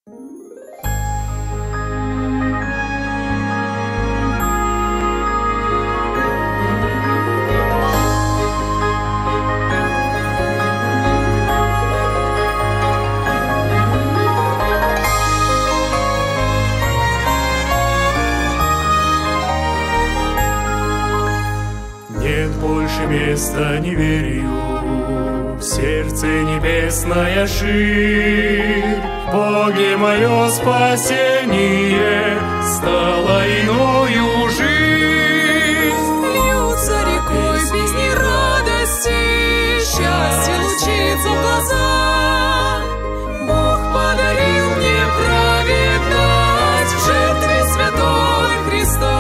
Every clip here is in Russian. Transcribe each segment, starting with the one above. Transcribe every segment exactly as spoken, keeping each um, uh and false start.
Нет больше места неверию, в сердце небесная ширь. В Боге мое спасение стало иною жизнь. Льются рекой песни радости, счастье лучится в глазах. Бог подарил мне праведность в жертве святой Христа.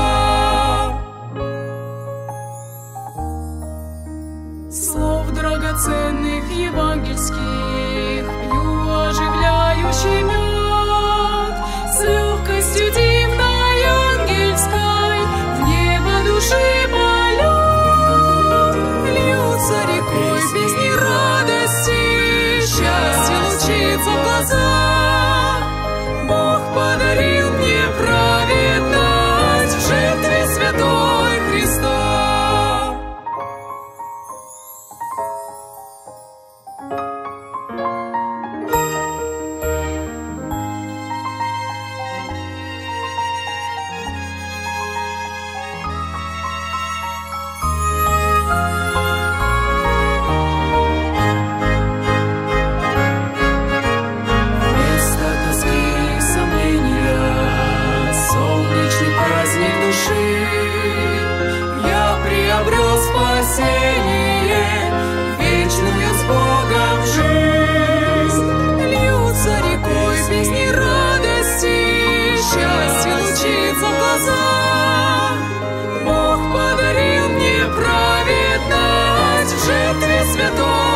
Слов драгоценных евангельских пью оживляющий мед, с легкостью дивной ангельской в небо души полет. Льются рекой песни радости, счастье лучится в глазах. Бог подарил мне праведность в жертве святой Христа. Я приобрел спасение, вечную с Богом жизнь. Льются рекой песни радости, счастье лучится в глазах. Бог подарил мне праведность в жертве святой